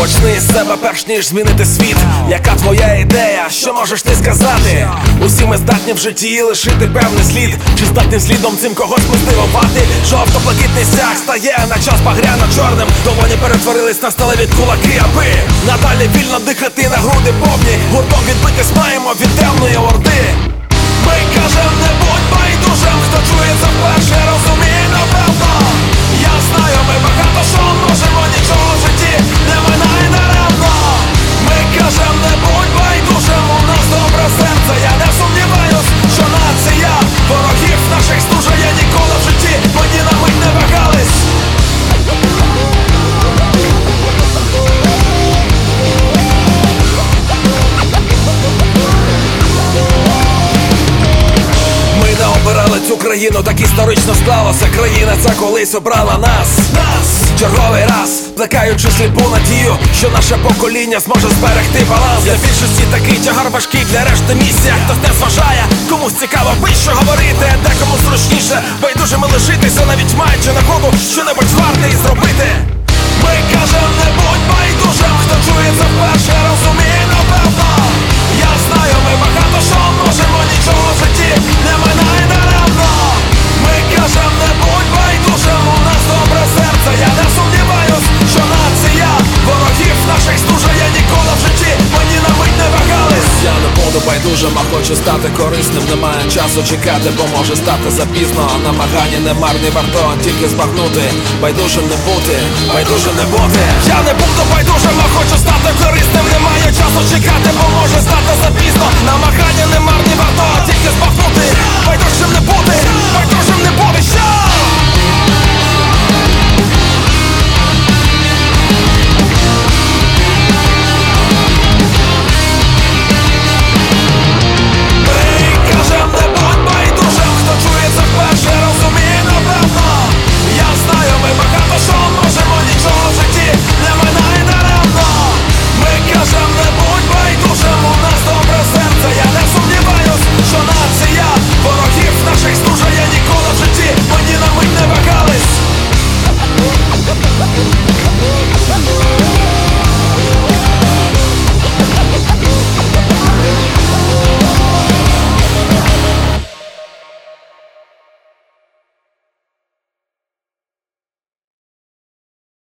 Почни з себе, перш ніж змінити світ. Яка твоя ідея? Що можеш ти сказати? Усі ми здатні в житті лишити певний слід. Чи здатним слідом цим когось ми здивувати? Жовто-блакитний стяг стає на час багряно-чорним. Долоні перетворились на сталеві кулаки, аби надалі вільно дихати, на груди повні. Гуртом відбитись маємо від темної орди. Ми кажем, не будь байдужим, хто чує це вперше, розуміє напевно. Я знаю, ми багато що можемо, нічого в житті не минає даремно. Ми кажем, не будь байдужим, у нас добре серце, я не сумніваюсь, що нація ворогів наших стужає ніколи в житті, мені на мить не вагались. Обирали цю країну, так історично склалося. Країна ця колись обрала нас. Черговий раз, плекаючи сліпу надію, що наше покоління зможе зберегти баланс. Для більшості такий тягар важкий, для решти місія. Хтось не зважає, комусь цікаво що говорити, декому зручніше байдужими лишитися, навіть маючи нагоду що-небудь варте і зробити. Ми кажем, не будь байдужим, хто чує це вперше, розуміє напевно. Я знаю, ми багато що можемо, нічого в житті не минає даремно. Ми кажем, не будь байдужим, у нас добре серце, я не сумніваюсь, що нація ворогів наших стужає ніколи в житті, мені на мить не вагались. Я не буду байдужим, а хочу стати корисним. Немає часу чекати, бо може стати запізно. Намагання не марні, варто тільки збагнути. Байдужим не бути, байдужим не бути. Я не буду байдужим, а хочу стати корисним. Немає часу чекати, бо може стати запізно. Намагання не марні, варто тільки збагнути. Байдужим не бути, байдужим не бути.